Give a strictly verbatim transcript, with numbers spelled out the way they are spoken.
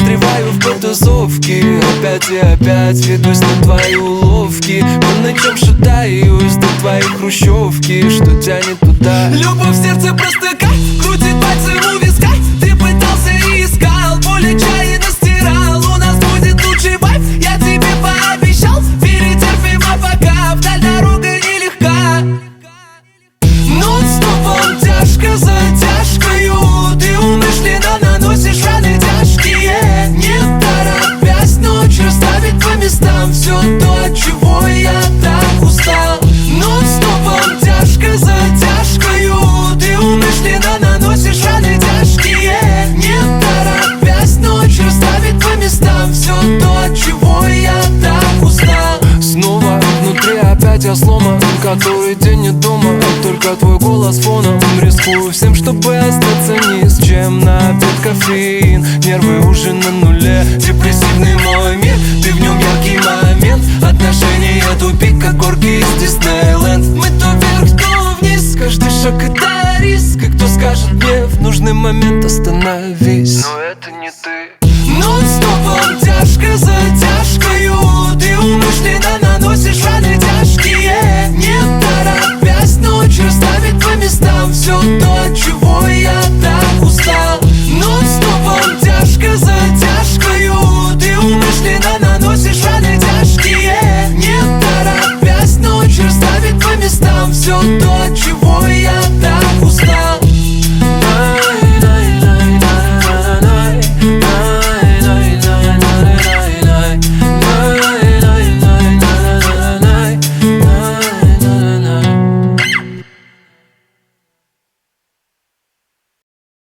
Застреваю в потусовке, опять и опять ведусь на твои уловки. По ночам шатаюсь до твоей хрущевки, что тянет туда. Любовь в сердце просто кайф, крутит пальцы у виска. Ты пытался и искал, боль отчаянно стирал. У нас будет лучший вайб, я тебе пообещал. Перетерпим, а пока вдаль дорога нелегка. Нон-стопом тяжко за тяжкою, ты умышленно наносишь раны тяжкие. Не торопясь ночь расставить по местам все то, от чего я так устал. Нон-стопом тяжко за тяжкою, ты умышленно наносишь раны тяжкие. Не торопясь ночь расставить по местам все то, от чего я так устал. Снова внутри опять я сломан, который день не дома, только твой голос фоном. Рискую всем, чтобы остаться ни с чем. На обед кофеин, нервы уже на нуле. Депрессивный мой мир, ты в нем яркий момент. Отношения тупик, как горки из Диснейленд. Мы то вверх, то вниз, Каждый шаг это риск, и кто скажет мне в нужный момент остановись. но это не ты. Нон-стопом